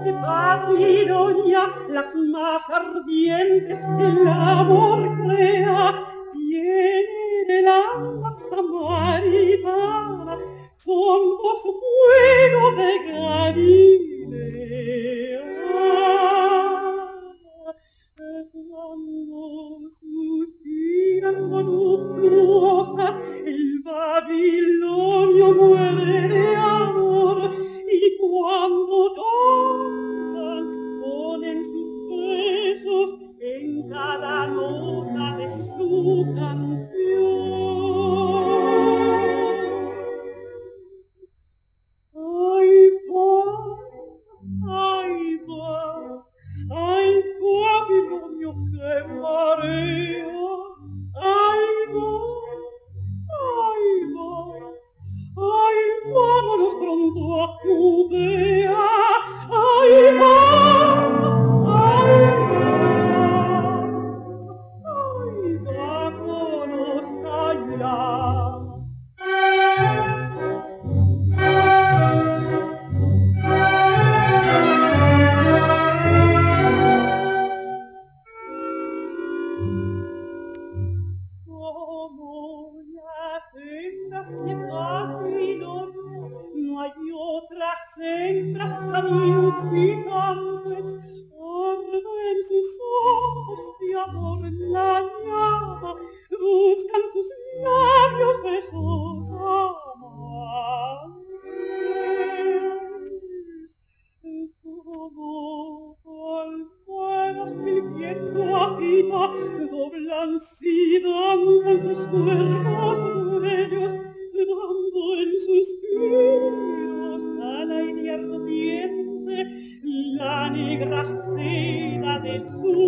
de Babilonia, las más ardientes que el amor crea, tienen el alma samaritana, son por su fuego de Galilea. Cuando suspiran voluptuosas, el Babilonio muere de amor, y cuando tocan, ponen sus besos en cada nota de su canción. Ay, Babilonio, qué marea. Ay, vámonos pronto a Judea. Ay, vámonos allá. Como las hembras de Babilonia, no hay otras hembras tan insignificantes, arden sus ojos de amor en la llama, buscan sus labios besos amantes. Como palmeras que el viento agita, doblan y danzan sus cuerpos bellos, dando en suspiros al aire ardiente la negra seda de su